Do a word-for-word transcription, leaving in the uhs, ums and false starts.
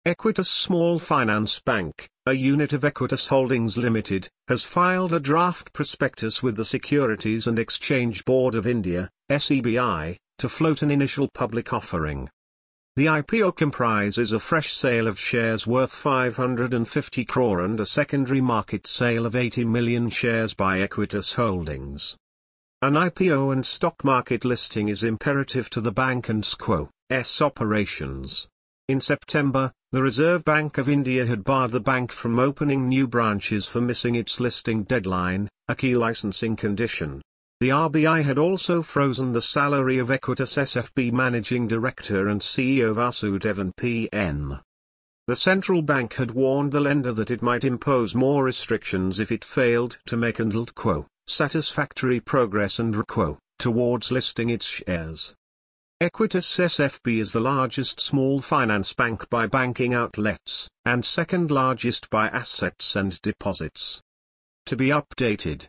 Equitas Small Finance Bank, a unit of Equitas Holdings Limited, has filed a draft prospectus with the Securities and Exchange Board of India, S E B I, to float an initial public offering. The I P O comprises a fresh sale of shares worth five hundred fifty crore and a secondary market sale of eighty million shares by Equitas Holdings. An I P O and stock market listing is imperative to the bank and S C O's operations. In September, the Reserve Bank of India had barred the bank from opening new branches for missing its listing deadline, a key licensing condition. The R B I had also frozen the salary of Equitas S F B Managing Director and C E O Vasudevan P N. The central bank had warned the lender that it might impose more restrictions if it failed to make and L T C O satisfactory progress and R C O towards listing its shares. Equitas S F B is the largest small finance bank by banking outlets, and second largest by assets and deposits. To be updated.